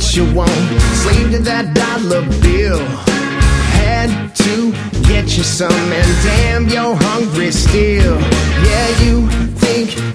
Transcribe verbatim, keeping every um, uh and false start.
what you want. Slave to that dollar bill. Had to get you some, and damn, you're hungry still. Yeah, you think